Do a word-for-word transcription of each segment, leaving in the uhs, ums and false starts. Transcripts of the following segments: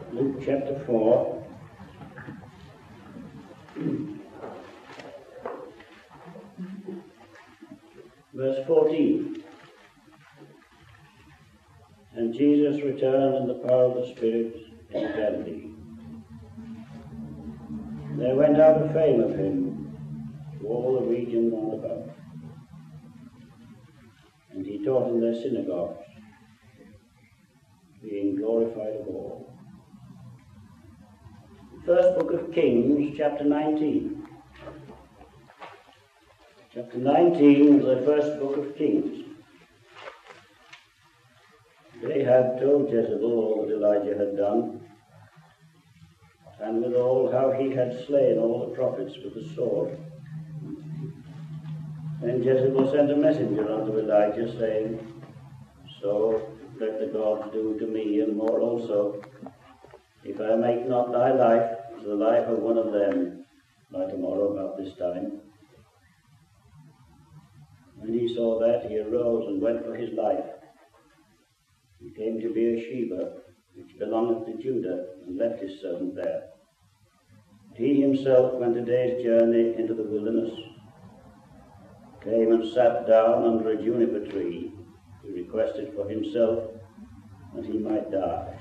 Luke chapter four. Verse fourteen. And Jesus returned in the power of the Spirit into Galilee. There went out a fame of him to all the region round about. And he taught in their synagogues, being glorified of all. First book of Kings, chapter nineteen. Chapter nineteen of the first book of Kings. Ahab told Jezebel all that Elijah had done, and withal how he had slain all the prophets with the sword. Then Jezebel sent a messenger unto Elijah, saying, So let the gods do to me, and more also, if I make not thy life as the life of one of them by tomorrow about this time. When he saw that, he arose and went for his life. He came to Beersheba, which belongeth to Judah, and left his servant there. He himself went a day's journey into the wilderness, came and sat down under a juniper tree. He requested for himself that he might die.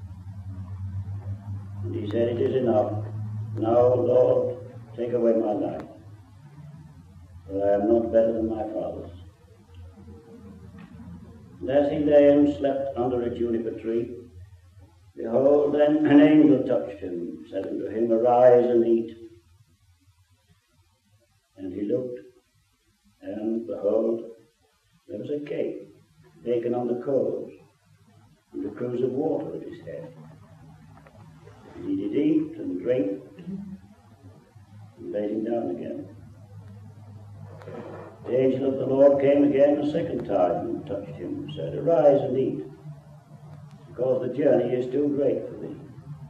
And he said, It is enough. Now, Lord, take away my life, for I am not better than my fathers. And as he lay and slept under a juniper tree, behold, then an angel touched him, said unto him, Arise and eat. And he looked, and behold, there was a cake baken on the coals, and a cruse of water at his head. And he did eat and drink, and laid him down again. The angel of the Lord came again a second time and touched him, and said, Arise and eat, because the journey is too great for thee.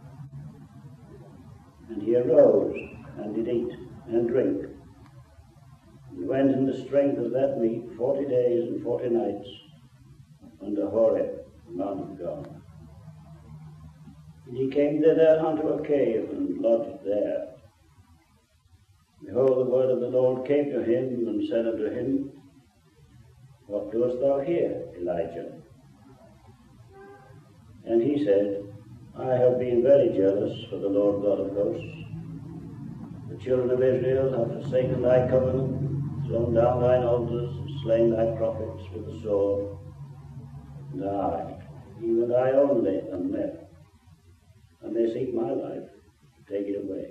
And he arose and did eat and drink, and went in the strength of that meat forty days and forty nights unto Horeb, the mount of God. And he came thither unto a cave, and lodged there. Behold, the word of the Lord came to him, and said unto him, What doest thou here, Elijah? And he said, I have been very jealous for the Lord God of hosts. The children of Israel have forsaken thy covenant, thrown down thine altars, and slain thy prophets with the sword. And I, even I only, am left, and they seek my life to take it away.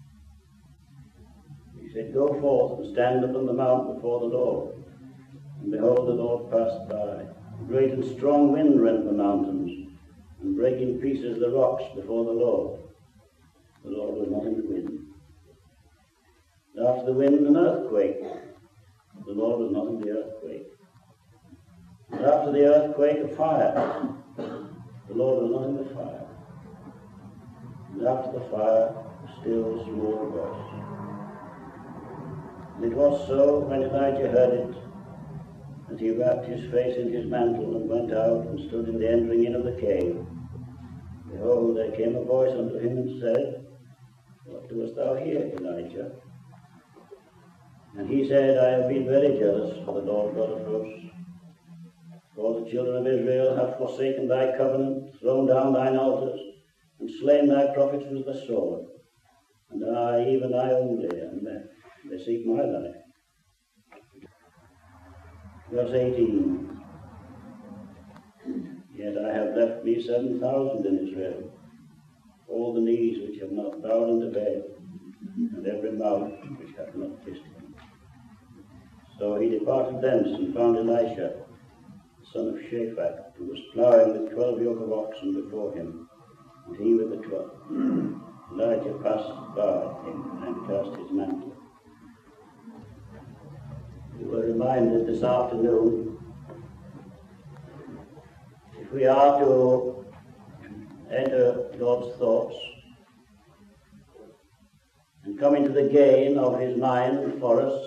He said, Go forth and stand upon the mount before the Lord. And behold, the Lord passed by. A great and strong wind rent the mountains, and brake in pieces the rocks before the Lord. The Lord was not in the wind. And after the wind, an earthquake. The Lord was not in the earthquake. And after the earthquake, a fire. The Lord was not in the fire. And after the fire, a still small voice. And it was so, when Elijah heard it, that he wrapped his face in his mantle, and went out, and stood in the entering in of the cave. Behold, there came a voice unto him, and said, What doest thou here, Elijah? And he said, I have been very jealous for the Lord God of hosts. For the children of Israel have forsaken thy covenant, thrown down thine altars, and slain thy prophets with the sword. And I, even I only, am left. They seek my life. Verse eighteen. Yet I have left me seven thousand in Israel, all the knees which have not bowed unto Baal, and every mouth which hath not kissed him. So he departed thence, and found Elisha, the son of Shaphat, who was ploughing with twelve yoke of oxen before him, and he with the twelve. Elijah passed by him, and cast his mantle. We were reminded this afternoon, if we are to enter God's thoughts and come into the gain of his mind for us,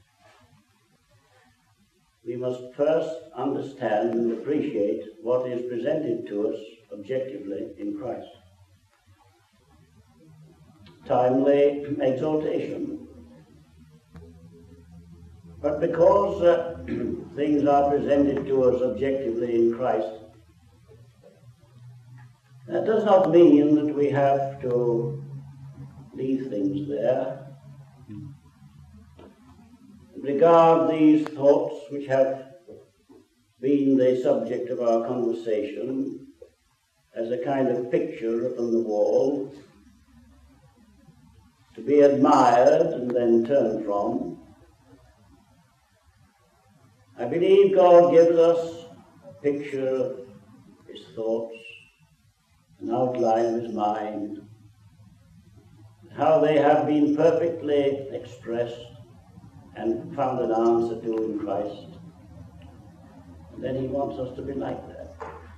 we must first understand and appreciate what is presented to us objectively in Christ. timely exhortation. But because uh, things are presented to us objectively in Christ, that does not mean that we have to leave things there. Regard these thoughts which have been the subject of our conversation as a kind of picture upon the wall, to be admired and then turned from. I believe God gives us a picture of his thoughts, an outline of his mind, how they have been perfectly expressed and found an answer to in Christ. And then he wants us to be like that.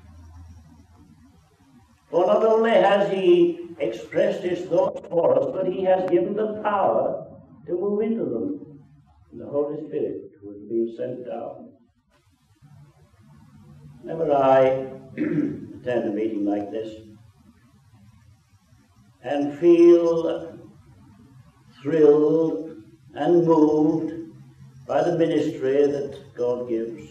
For not only has he expressed his thoughts for us, but he has given the power to move into them. And the Holy Spirit who has been sent down. Whenever I attend a meeting like this and feel thrilled and moved by the ministry that God gives,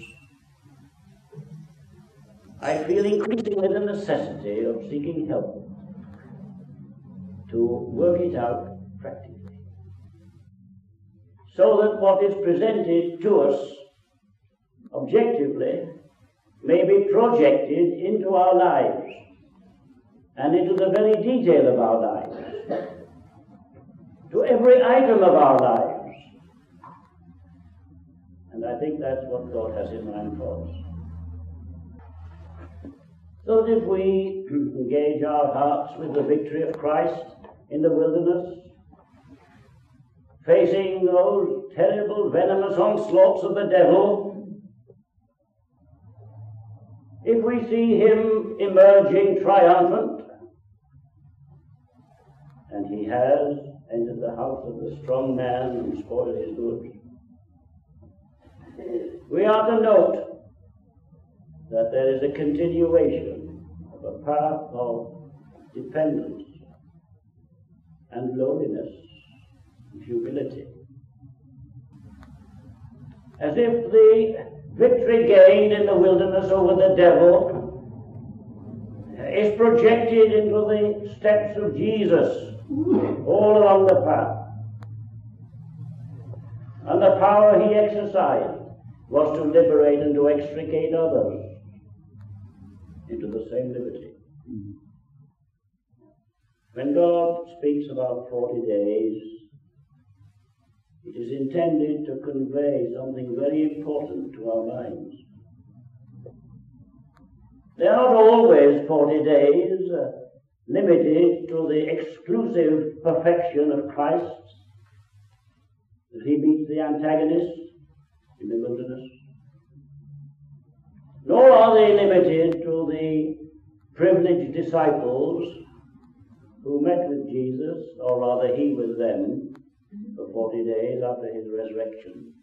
I feel increasingly the necessity of seeking help to work it out practically, so that what is presented to us objectively may be projected into our lives and into the very detail of our lives, to every item of our lives. And I think that's what God has in mind for us. So that if we engage our hearts with the victory of Christ in the wilderness, facing those terrible venomous onslaughts of the devil, if we see him emerging triumphant, and he has entered the house of the strong man and spoiled his goods, we are to note that there is a continuation of a path of dependence and lowliness and humility. As if the victory gained in the wilderness over the devil is projected into the steps of Jesus all along the path. And the power he exercised was to liberate and to extricate others into the same liberty. When God speaks about forty days, it is intended to convey something very important to our minds. They are not always forty days uh, limited to the exclusive perfection of Christ, that he meets the antagonist in the wilderness. Nor are they limited to the privileged disciples who met with Jesus, or rather he with them, for forty days after his resurrection.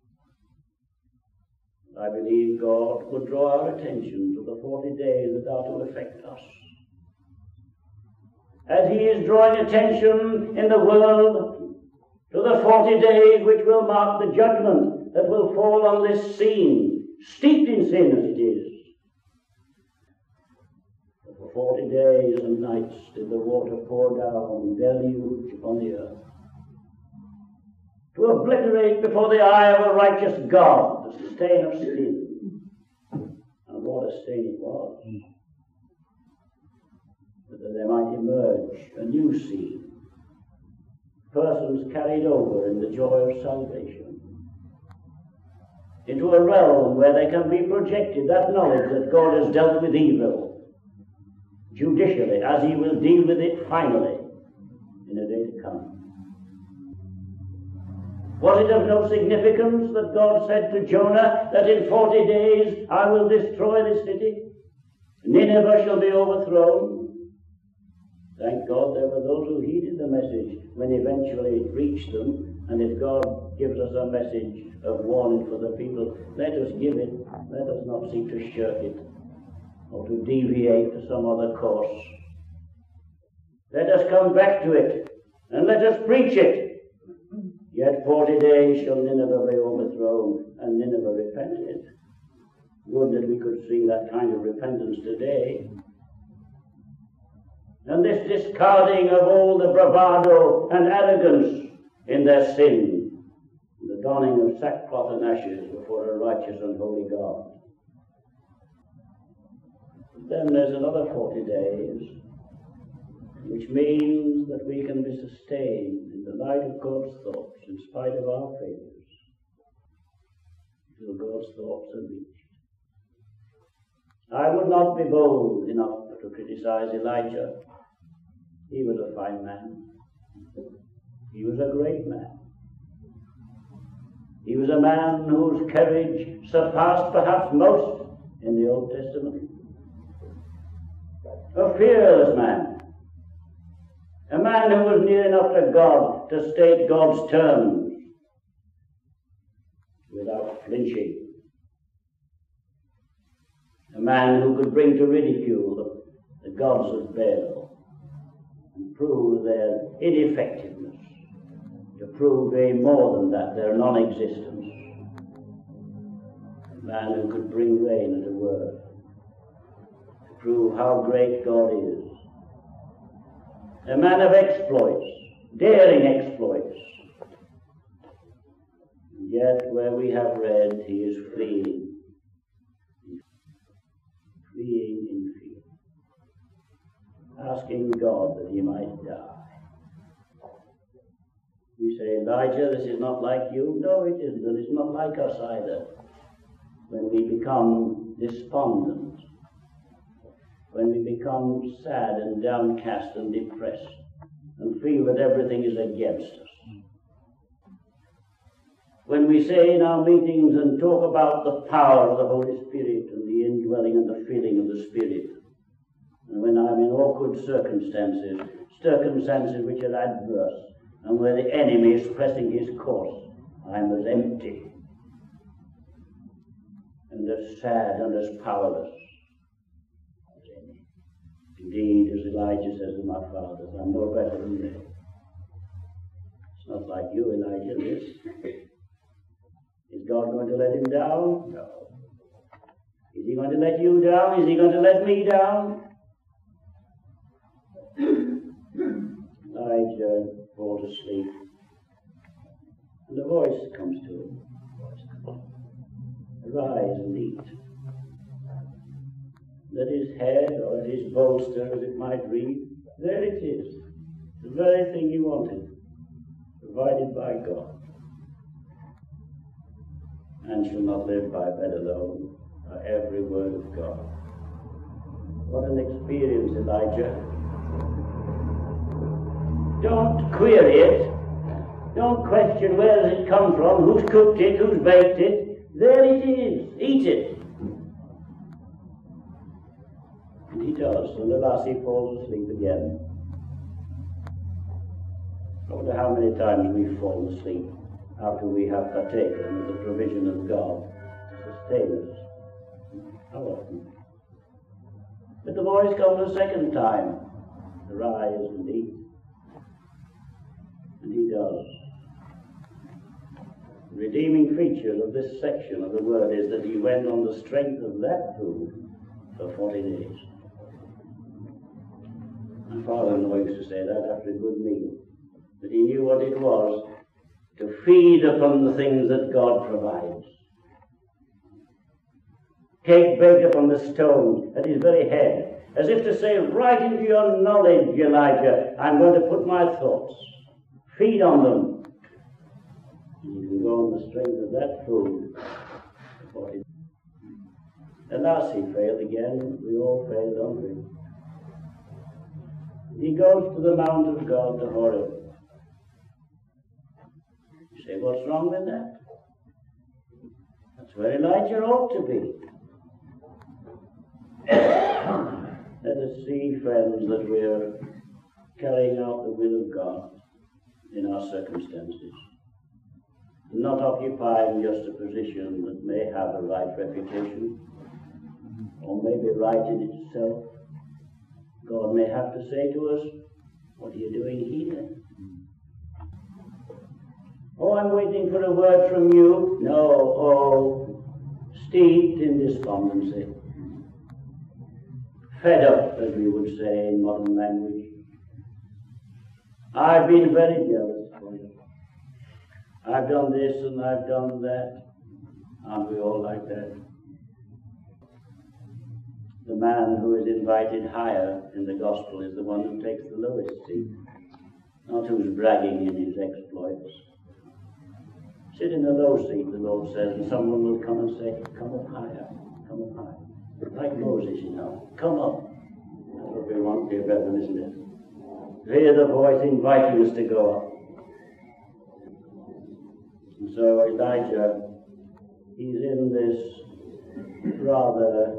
I believe God would draw our attention to the forty days that are to affect us. As he is drawing attention in the world to the forty days which will mark the judgment that will fall on this scene, steeped in sin as it is. For forty days and nights did the water pour down, deluge upon the earth, to obliterate before the eye of a righteous God the stain of sin. And what a stain it was. But that there might emerge a new scene, persons carried over in the joy of salvation, into a realm where they can be projected that knowledge that God has dealt with evil judicially, as he will deal with it finally in a day to come. Was it of no significance that God said to Jonah that in forty days I will destroy this city? Nineveh shall be overthrown. Thank God there were those who heeded the message when eventually it reached them. And if God gives us a message of warning for the people, let us give it. Let us not seek to shirk it or to deviate to some other course. Let us come back to it and let us preach it. Yet forty days shall Nineveh be overthrown, and Nineveh repented. Would that we could see that kind of repentance today. And this discarding of all the bravado and arrogance in their sin, the donning of sackcloth and ashes before a righteous and holy God. Then there's another forty days, which means that we can be sustained in the light of God's thoughts in spite of our failures, until God's thoughts are reached. I would not be bold enough to criticize Elijah. He was a fine man. He was a great man. He was a man whose courage surpassed perhaps most in the Old Testament. A fearless man. A man who was near enough to God to state God's terms without flinching. A man who could bring to ridicule the, the gods of Baal and prove their ineffectiveness, to prove way more than that, their non-existence. A man who could bring rain at a word, to prove how great God is. A man of exploits, daring exploits. And yet, where we have read, he is fleeing. Fleeing in fear, asking God that he might die. We say, Elijah, this is not like you. No, it isn't, and it's not like us either. When we become despondent, when we become sad and downcast and depressed, and feel that everything is against us. When we say in our meetings and talk about the power of the Holy Spirit and the indwelling and the filling of the Spirit, and when I'm in awkward circumstances, circumstances which are adverse, and where the enemy is pressing his course, I'm as empty and as sad and as powerless as any. Indeed, as Elijah says to my fathers, I'm no better than they. It's not like you, Elijah, this. Is God going to let him down? No. Is he going to let you down? Is he going to let me down? Elijah falls asleep, and a voice comes to him. Arise and eat. At his head, or at his bolster, as it might read, there it is, the very thing he wanted, provided by God. Man shall not live by bread alone, by every word of God. What an experience, Elijah. Don't query it. Don't question where does it come from, who's cooked it, who's baked it. There it is. Eat it. And he does, and the lassie falls asleep again. I wonder how many times we've fallen asleep after we have partaken of the provision of God to sustain us. How often? But the voice comes a second time. Arise and eat. And he does. The redeeming feature of this section of the word is that he went on the strength of that food for forty days. My father-in-law used to say that after a good meal, that he knew what it was to feed upon the things that God provides. Cake baked upon the stone at his very head, as if to say, right into your knowledge, Elijah, I'm going to put my thoughts. Feed on them. And you can go on the strength of that food. The lassie failed again. We all failed, don't we? He goes to the Mount of God, to Horeb. You say, what's wrong with that? That's where Elijah ought to be. Let us see, friends, that we're carrying out the will of God in our circumstances, not occupying just a position that may have a right reputation, or may be right in itself. God may have to say to us, What are you doing here? Oh, I'm waiting for a word from you. No, oh, steeped in despondency. Fed up, as we would say in modern language. I've been very jealous for you. I've done this and I've done that. Aren't we all like that? The man who is invited higher in the gospel is the one who takes the lowest seat, not who's bragging in his exploits. Sit in the low seat, the Lord says, and someone will come and say, come up higher, come up higher. Like Moses, you know, come up. That's what we want, dear brethren, isn't it? Hear the voice inviting us to go up. And so Elijah, he's in this rather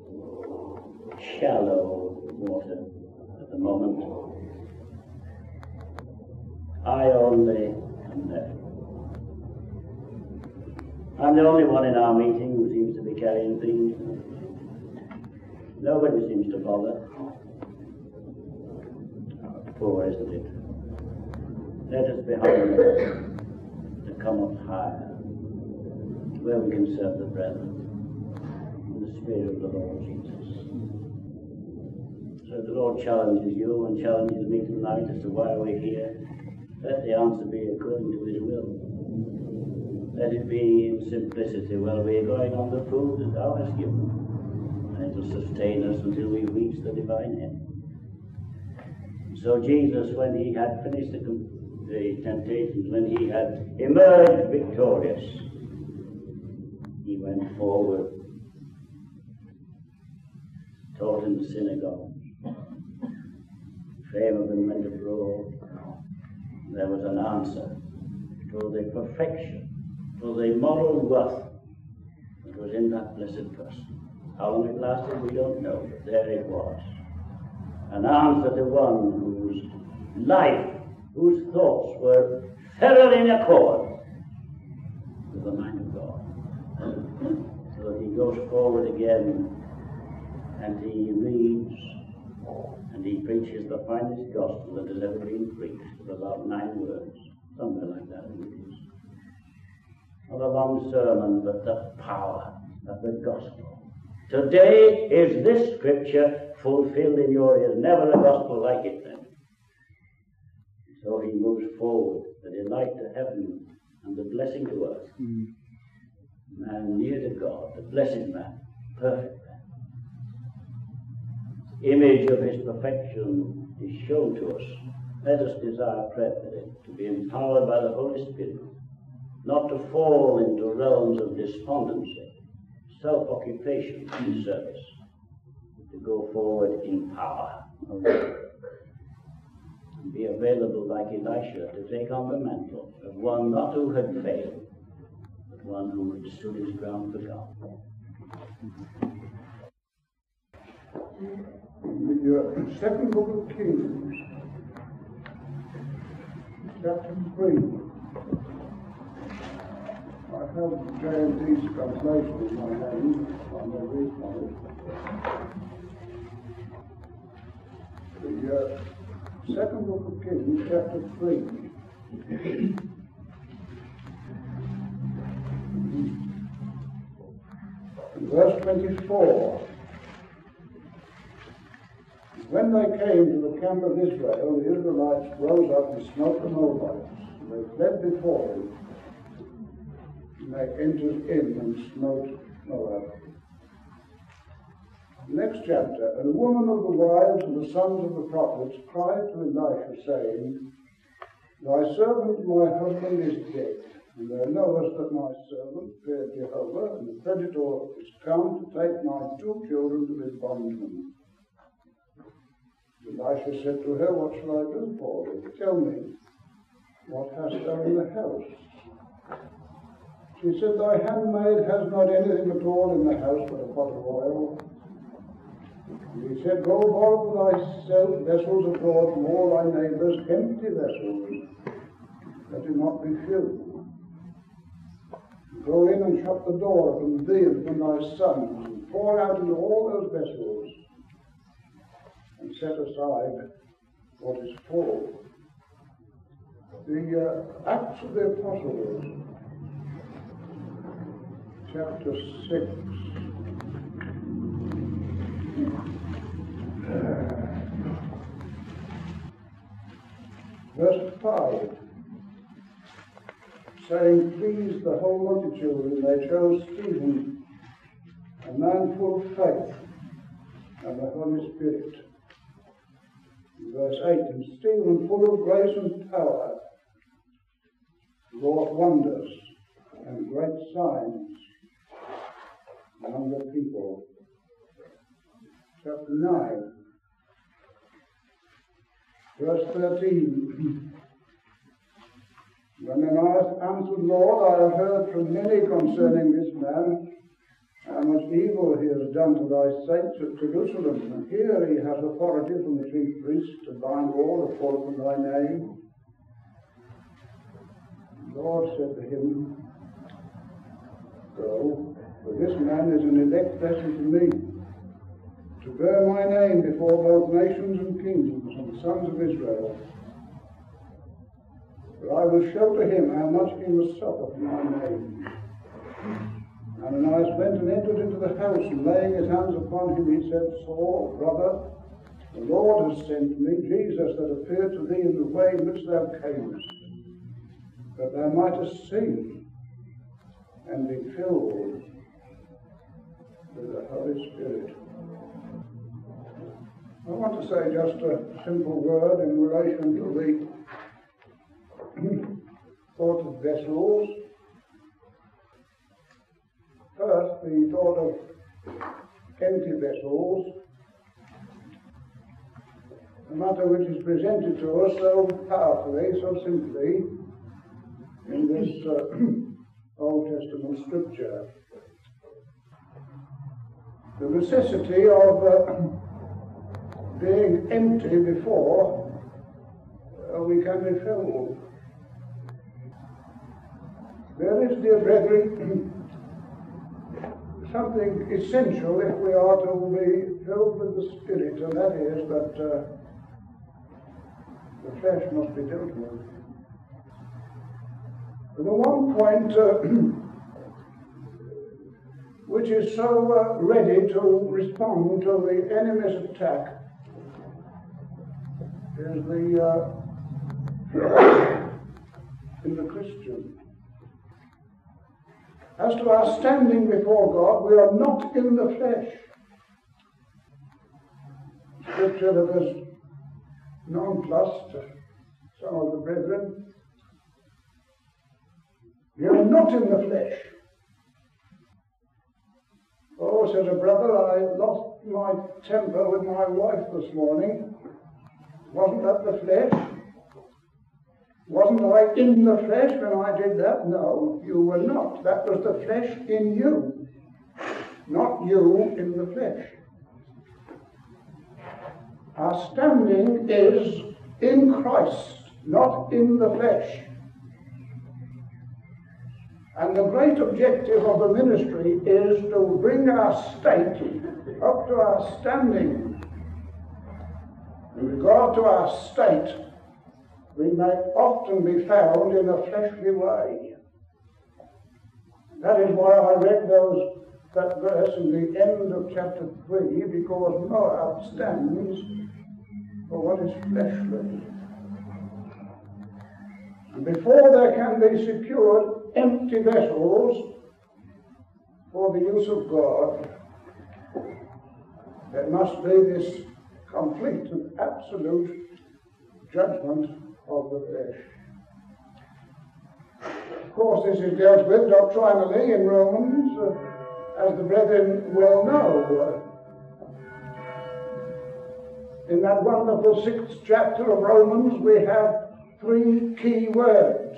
shallow water at the moment. I only am left. I'm the only one in our meeting who seems to be carrying things. Nobody seems to bother. Oh, poor, isn't it? Let us be humble to come up higher, where we can serve the brethren in the Spirit of the Lord Jesus. So the Lord challenges you and challenges me tonight as to why we're here. Let the answer be according to His will. Let it be in simplicity. Well, we're going on the food that Thou hast given, and it will sustain us until we reach the divine end. So Jesus, when He had finished the, the temptations, when He had emerged victorious, He went forward, taught in the synagogue. Fame of Him went abroad. There was an answer to the perfection, to the moral worth that was in that blessed person. How long it lasted, we don't know, but there it was. An answer to one whose life, whose thoughts were thoroughly in accord with the mind of God. So that he goes forward again and he reads and he preaches the finest gospel that has ever been preached, of about nine words, somewhere like that it is. Not a long sermon, but the power of the gospel. Today is this scripture fulfilled in your ears. Never a gospel like it then. So he moves forward, the delight to heaven and the blessing to earth. Mm. Man near to God, the blessed man, perfect man. Image of his perfection is shown to us. Let us desire prayer for it, to be empowered by the Holy Spirit, not to fall into realms of despondency, self-occupation in service, but to go forward in power. And be available like Elisha to take on the mantle of one not who had failed, but one who had stood his ground for God. The second book of Kings, chapter three. I have J and D's translation in my hand. I may read from it. The uh, second book of Kings, chapter three. Verse twenty-four. When they came to the camp of Israel, the Israelites rose up and smote the Moabites. They fled before them, and they entered in and smote Moab. Next chapter. And a woman of the wives of the sons of the prophets cried to Elisha, saying, Thy servant my husband is dead, and thou knowest that my servant feared Jehovah, and the predator is come to take my two children to be bondmen. Elisha said to her, What shall I do for thee? Tell me, what hast thou in the house? She said, Thy handmaid has not anything at all in the house but a pot of oil. And he said, Go borrow for thyself vessels abroad from all thy neighbours, empty vessels, that do not be filled. Go in and shut the door from thee and from thy sons, and pour out into all those vessels, and set aside what is full. The uh, Acts of the Apostles, chapter six. Verse five, saying, pleased the whole multitude, and they chose Stephen, a man full of faith and the Holy Spirit. Verse eight, and Stephen, full of grace and power, wrought wonders and great signs among the people. Chapter nine, verse thirteen. When Ananias answered, Lord, I have heard from many concerning this man, how much evil he has done to thy saints at Jerusalem. And here he has authority from the chief priests to bind all that call upon thy name. The Lord said to him, go, for this man is an elect vessel to me, to bear my name before both nations and kingdoms and the sons of Israel. But I will show to him how much he must suffer for my name. Ananias went and entered into the house, and laying his hands upon him, he said, Saul, brother, the Lord has sent me, Jesus, that appeared to thee in the way in which thou camest, that thou mightest see and be filled with the Holy Spirit. I want to say just a simple word in relation to the thought of vessels. First, the thought of empty vessels, a matter which is presented to us so powerfully, so simply, in this uh, Old Testament scripture. The necessity of uh, being empty before uh, we can be filled. There is, dear brethren, something essential if we are to be filled with the Spirit, and that is that uh, the flesh must be dealt with. And the one point uh, which is so uh, ready to respond to the enemy's attack is the uh, in the Christian. As to our standing before God, we are not in the flesh. Scripture that is nonplussed to some of the brethren. We are not in the flesh. Oh, says a brother, I lost my temper with my wife this morning. Wasn't that the flesh? Wasn't I in the flesh when I did that? No, you were not. That was the flesh in you, not you in the flesh. Our standing is in Christ, not in the flesh. And the great objective of the ministry is to bring our state up to our standing. In regard to our state, we may often be found in a fleshly way. That is why I read those, that verse in the end of chapter three, because Moab stands for what is fleshly. And before there can be secured empty vessels for the use of God, there must be this complete and absolute judgment of the flesh. Of course, this is dealt with doctrinally in Romans, uh, as the brethren well know. Uh, in that wonderful sixth chapter of Romans, we have three key words.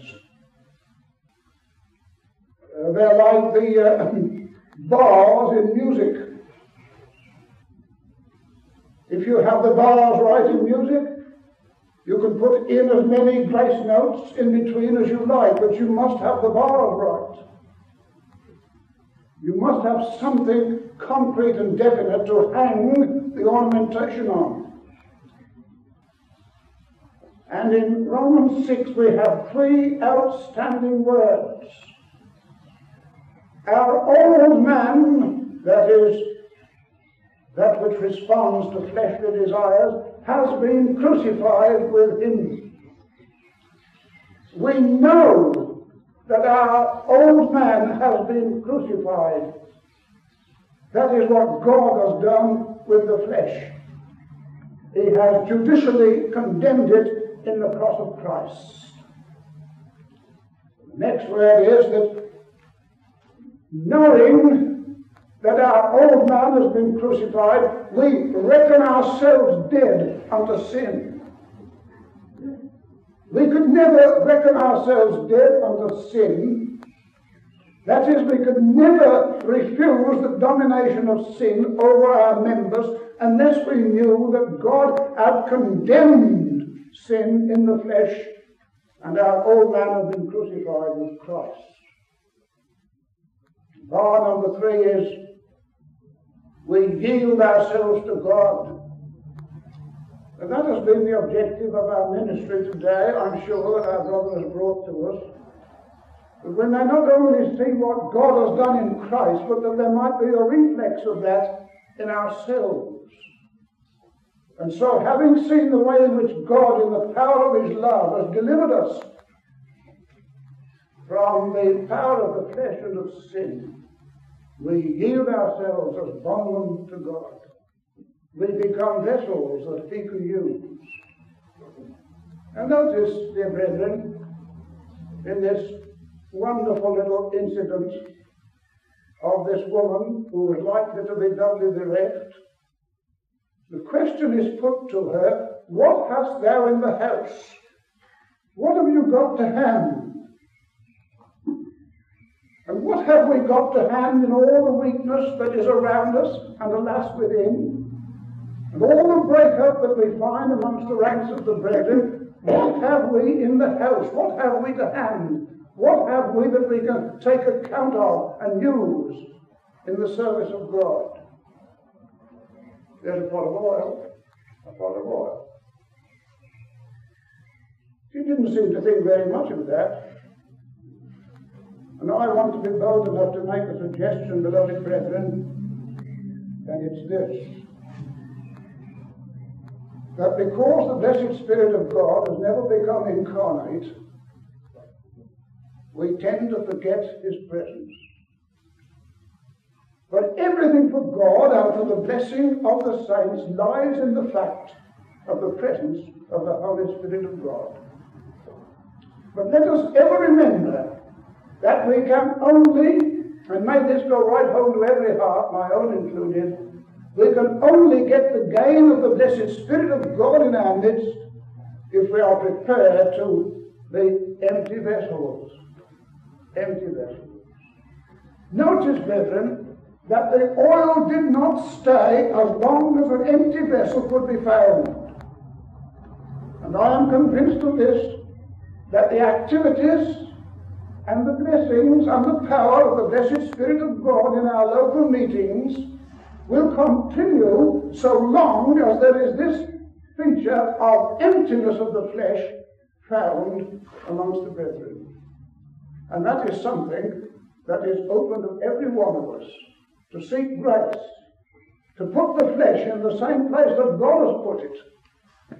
Uh, they're like the uh, bars in music. If you have the bars right in music, you can put in as many grace notes in between as you like, but you must have the bars right. You must have something concrete and definite to hang the ornamentation on. And in Romans six we have three outstanding words. Our old man, that is, that which responds to fleshly desires, has been crucified with him. We know that our old man has been crucified. That is what God has done with the flesh. He has judicially condemned it in the cross of Christ. The next word is that knowing that our old man has been crucified, we reckon ourselves dead unto sin. We could never reckon ourselves dead unto sin. That is, we could never refuse the domination of sin over our members unless we knew that God had condemned sin in the flesh and our old man had been crucified with Christ. Bar number three is we yield ourselves to God. And that has been the objective of our ministry today, I'm sure, that our brother has brought to us. That we may not only see what God has done in Christ, but that there might be a reflex of that in ourselves. And so, having seen the way in which God, in the power of his love, has delivered us from the power of the flesh and of sin, we yield ourselves as bondmen to God. We become vessels that he can use. And notice, dear brethren, in this wonderful little incident of this woman who was likely to be doubly bereft, the question is put to her, what hast thou in the house? What have you got to hand? And what have we got to hand in all the weakness that is around us and alas within? And all the breakup that we find amongst the ranks of the brethren, what have we in the house? What have we to hand? What have we that we can take account of and use in the service of God? There's a pot of oil. A pot of oil. She didn't seem to think very much of that. And I want to be bold enough to make a suggestion, beloved brethren, and it's this. That because the blessed Spirit of God has never become incarnate, we tend to forget his presence. But everything for God out of the blessing of the saints lies in the fact of the presence of the Holy Spirit of God. But let us ever remember that we can only, and may this go right home to every heart, my own included, we can only get the gain of the blessed Spirit of God in our midst if we are prepared to be empty vessels. Empty vessels. Notice, brethren, that the oil did not stay as long as an empty vessel could be found. And I am convinced of this, that the activities and the blessings and the power of the blessed Spirit of God in our local meetings will continue so long as there is this feature of emptiness of the flesh found amongst the brethren. And that is something that is open to every one of us, to seek grace, to put the flesh in the same place that God has put it,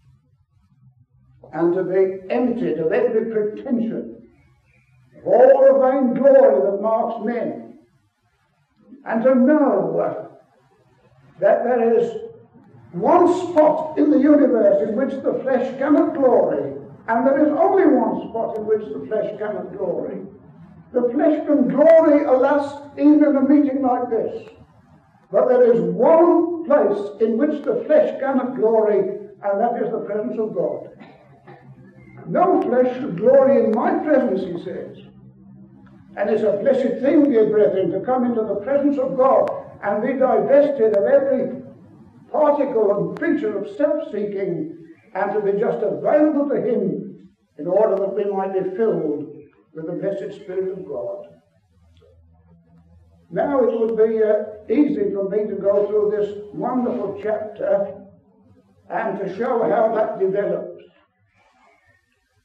and to be emptied of every pretension, of all the vain glory that marks men, and to know that there is one spot in the universe in which the flesh cannot glory, and there is only one spot in which the flesh cannot glory. The flesh can glory, alas, even in a meeting like this. But there is one place in which the flesh cannot glory, and that is the presence of God. No flesh should glory in my presence, he says. And it's a blessed thing, dear brethren, to come into the presence of God and be divested of every particle and feature of self-seeking, and to be just available to him in order that we might be filled with the blessed Spirit of God. Now it would be uh, easy for me to go through this wonderful chapter and to show how that develops.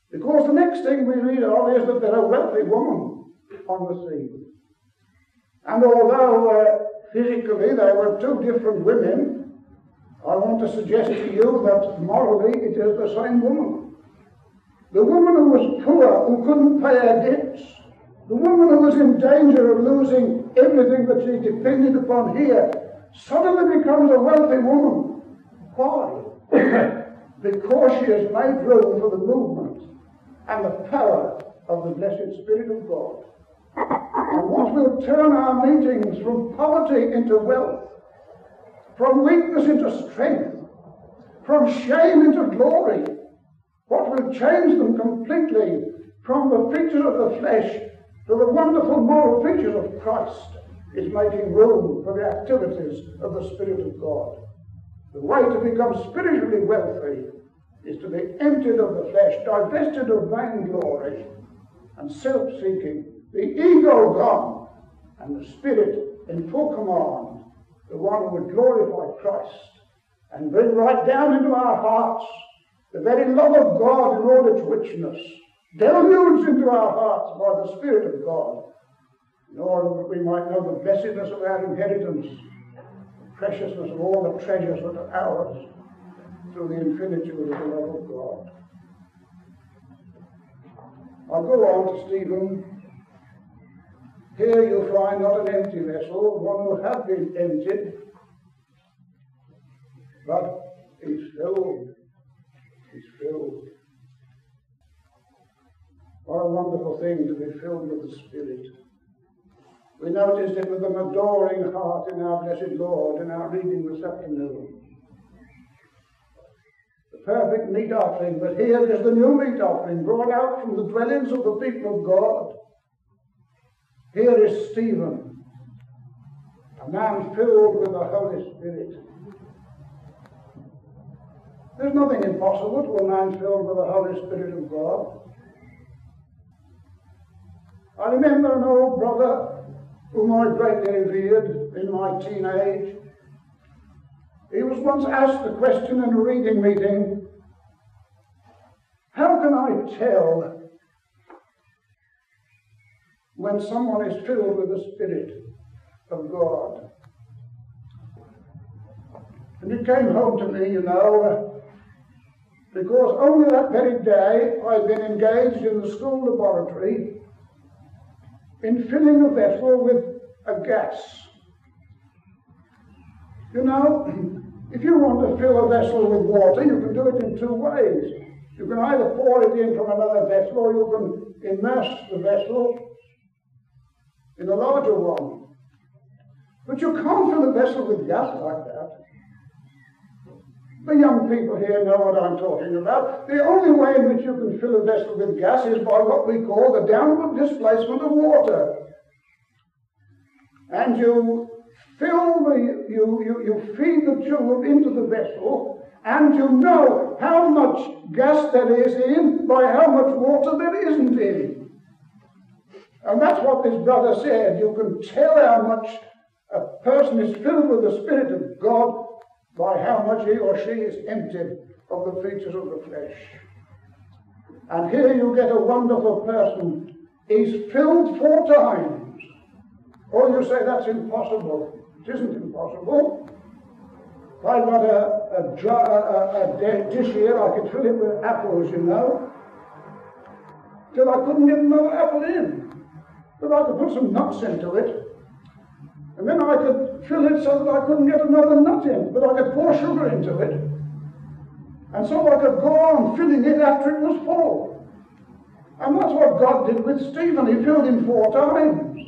Because the next thing we read of is that there's a wealthy woman on the scene. And although uh, physically they were two different women, I want to suggest to you that morally it is the same woman. The woman who was poor, who couldn't pay her debts, the woman who was in danger of losing everything that she depended upon here, suddenly becomes a wealthy woman. Why? Because she has made room for the movement and the power of the blessed Spirit of God. And what will turn our meetings from poverty into wealth, from weakness into strength, from shame into glory, what will change them completely from the features of the flesh to the wonderful moral features of Christ is making room for the activities of the Spirit of God. The way to become spiritually wealthy is to be emptied of the flesh, divested of vainglory and self-seeking, the ego gone, and the Spirit in full command, the one who would glorify Christ and bring right down into our hearts the very love of God in all its richness, deluged into our hearts by the Spirit of God, in order that we might know the blessedness of our inheritance, the preciousness of all the treasures that are ours through the infinitude of the love of God. I'll go on to Stephen. Here you find not an empty vessel, one who had been emptied, but he's filled. He's filled. What a wonderful thing to be filled with the Spirit. We noticed it with an adoring heart in our blessed Lord in our reading this afternoon. The perfect meat offering, but here is the new meat offering brought out from the dwellings of the people of God. Here is Stephen, a man filled with the Holy Spirit. There's nothing impossible to a man filled with the Holy Spirit of God. I remember an old brother whom I greatly revered in my teenage. He was once asked the question in a reading meeting, how can I tell when someone is filled with the Spirit of God? And it came home to me, you know, because only that very day I'd been engaged in the school laboratory in filling a vessel with a gas. You know, if you want to fill a vessel with water, you can do it in two ways. You can either pour it in from another vessel, or you can immerse the vessel in a larger one. But you can't fill a vessel with gas like that. The young people here know what I'm talking about. The only way in which you can fill a vessel with gas is by what we call the downward displacement of water. And you fill the, you, you, you feed the tube into the vessel, and you know how much gas there is in by how much water there isn't in. And that's what this brother said. You can tell how much a person is filled with the Spirit of God by how much he or she is emptied of the features of the flesh. And here you get a wonderful person. He's filled four times. Oh, you say that's impossible. It isn't impossible. If I got a, a, jar, a, a dish here, I could fill it with apples, you know, till I couldn't get another apple in. But I could put some nuts into it, and then I could fill it so that I couldn't get another nut in, but I could pour sugar into it. And so I could go on filling it after it was full. And that's what God did with Stephen. He filled him four times.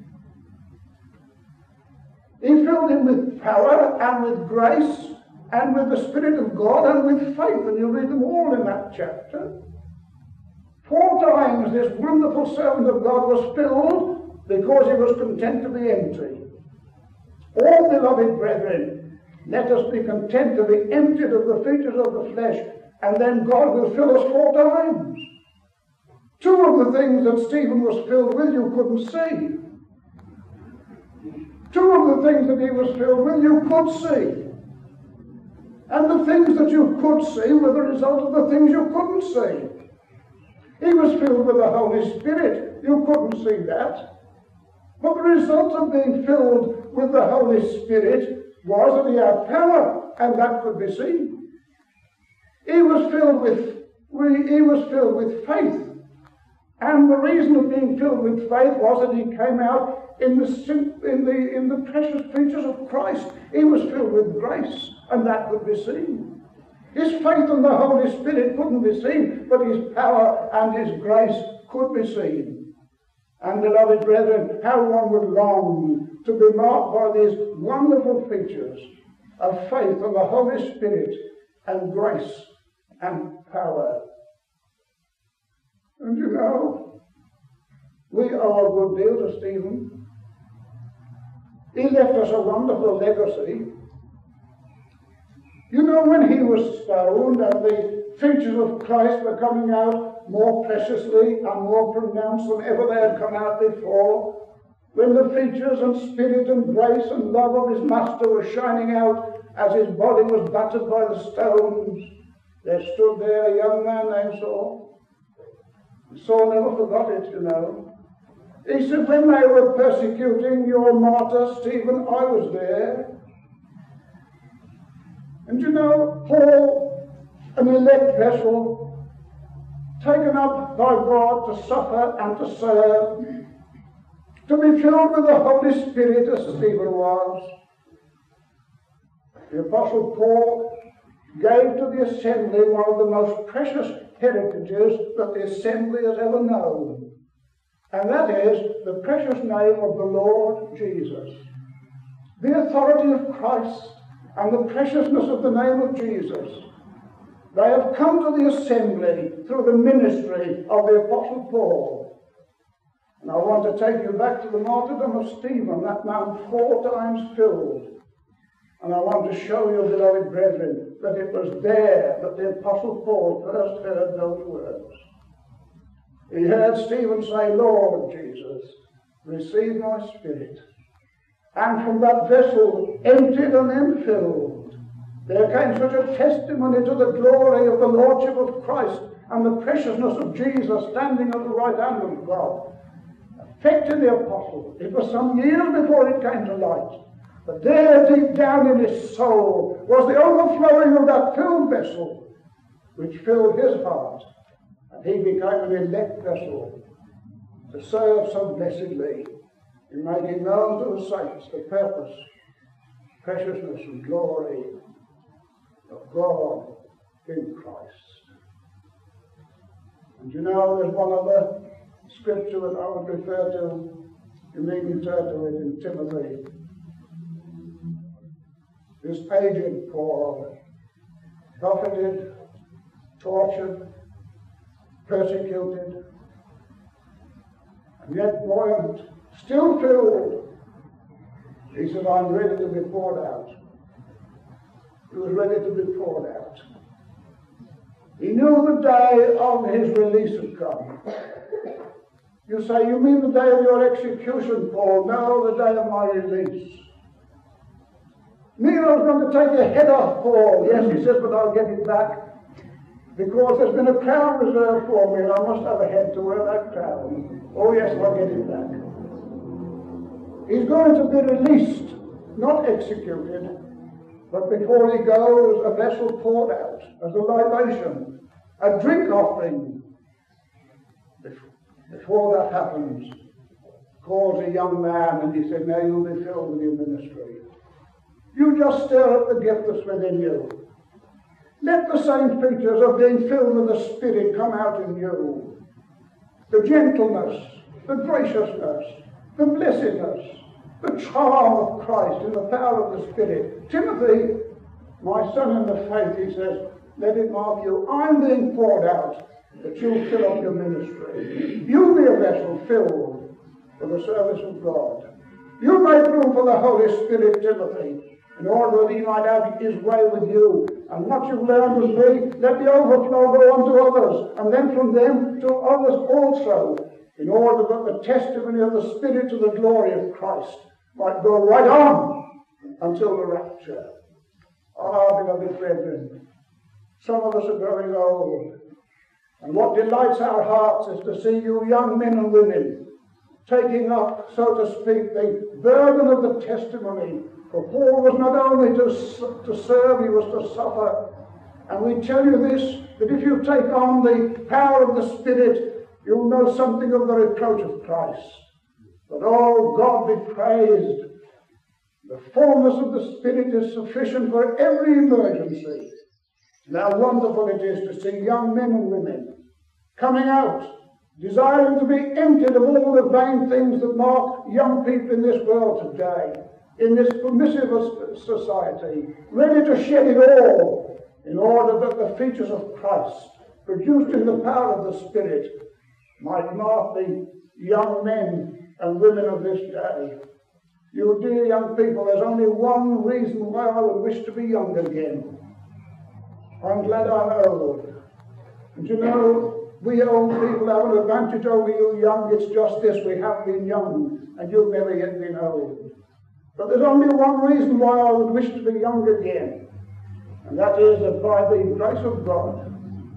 He filled him with power and with grace and with the Spirit of God and with faith. And you read them all in that chapter. Four times this wonderful servant of God was filled because he was content to be empty. All beloved brethren, let us be content to be emptied of the features of the flesh, and then God will fill us four times. Two of the things that Stephen was filled with you couldn't see. Two of the things that he was filled with you could see. And the things that you could see were the result of the things you couldn't see. He was filled with the Holy Spirit. You couldn't see that. But the result of being filled with the Holy Spirit was that he had power, and that could be seen. He was filled with, he was filled with faith. And the reason of being filled with faith was that he came out in the, in the, in the precious features of Christ. He was filled with grace, and that could be seen. His faith in the Holy Spirit couldn't be seen, but his power and his grace could be seen. And, beloved brethren, how one would long to be marked by these wonderful features of faith in the Holy Spirit and grace and power. And you know, we owe a good deal to Stephen. He left us a wonderful legacy. You know, when he was stoned and the features of Christ were coming out more preciously and more pronounced than ever they had come out before, when the features and spirit and grace and love of his master were shining out as his body was battered by the stones, there stood there a young man named Saul. Saul never forgot it, you know. He said, when they were persecuting your martyr Stephen, I was there. And you know, Paul, an elect vessel, taken up by God to suffer and to serve, to be filled with the Holy Spirit as Stephen was. The Apostle Paul gave to the assembly one of the most precious heritages that the assembly has ever known. And that is the precious name of the Lord Jesus. The authority of Christ and the preciousness of the name of Jesus. They have come to the assembly through the ministry of the Apostle Paul. And I want to take you back to the martyrdom of Stephen, that man four times filled. And I want to show you, beloved brethren, that it was there that the Apostle Paul first heard those words. He heard Stephen say, Lord Jesus, receive my spirit. And from that vessel, emptied and then filled, there came such a testimony to the glory of the Lordship of Christ and the preciousness of Jesus standing at the right hand of God. Affected the apostle. It was some years before it came to light. But there, deep down in his soul, was the overflowing of that filled vessel, which filled his heart. And he became an elect vessel to serve so blessedly in making known to the saints the purpose, preciousness and glory of God in Christ. And you know, there's one other scripture that I would refer to. You need to turn to it in Timothy. This aged Paul, buffeted, tortured, persecuted, and yet buoyant, still filled. He said, I'm ready to be poured out. He was ready to be poured out. He knew the day of his release had come. You say, you mean the day of your execution, Paul? No, the day of my release. Nero's going to take your head off, Paul. Yes, he says, but I'll get it back. Because there's been a crown reserved for me, and I must have a head to wear that crown. Oh, yes, I'll get it back. He's going to be released, not executed, but before he goes, a vessel poured out as a libation, a drink offering. Before that happens, calls a young man, and he said, now you'll be filled with your ministry. You just stir up the gift that's within you. Let the same features of being filled with the Spirit come out in you. The gentleness, the graciousness, the blessedness, the charm of Christ in the power of the Spirit. Timothy, my son in the faith, he says, let it mark you. I'm being poured out, that you'll fill up your ministry. You be a vessel filled for the service of God. You make room for the Holy Spirit, Timothy, in order that he might have his way with you. And what you've learned with me, let the overflow go on to others, and then from them to others also, in order that the testimony of the Spirit to the glory of Christ might go right on until the rapture. Ah, beloved brethren, some of us are growing old, And what delights our hearts is to see you young men and women taking up, so to speak, the burden of the testimony. For Paul was not only to, to serve, he was to suffer. And we tell you this, that if you take on the power of the Spirit, you'll know something of the reproach of Christ. But oh, God be praised. The fullness of the Spirit is sufficient for every emergency. And how wonderful it is to see young men and women coming out, desiring to be emptied of all the vain things that mark young people in this world today, in this permissive society, ready to shed it all in order that the features of Christ, produced in the power of the Spirit, might mark the young men and women of this day. You dear young people, there's only one reason why I would wish to be young again. I'm glad I'm old. And you know, we old people have an advantage over you young. It's just this, we have been young, and you've never yet been old. But there's only one reason why I would wish to be young again, and that is that by the grace of God,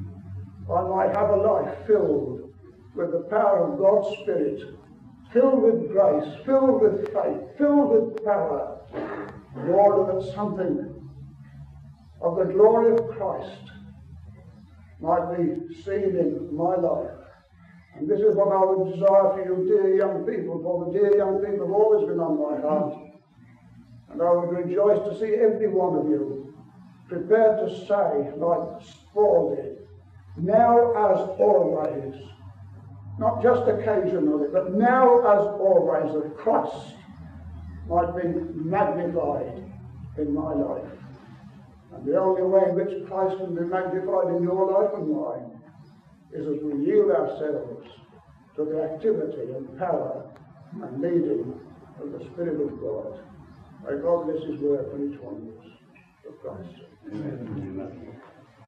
I might have a life filled with the power of God's Spirit, filled with grace, filled with faith, filled with power, in order that something of the glory of Christ might be seen in my life. And this is what I would desire for you dear young people, for the dear young people have always been on my heart. And I would rejoice to see every one of you prepared to say, like Paul did, now as always, not just occasionally, but now as always, that Christ might be magnified in my life. And the only way in which Christ can be magnified in your life and mine is as we yield ourselves to the activity and power and leading of the Spirit of God. May God bless His word for each one of us. For Christ's sake. Amen. Amen.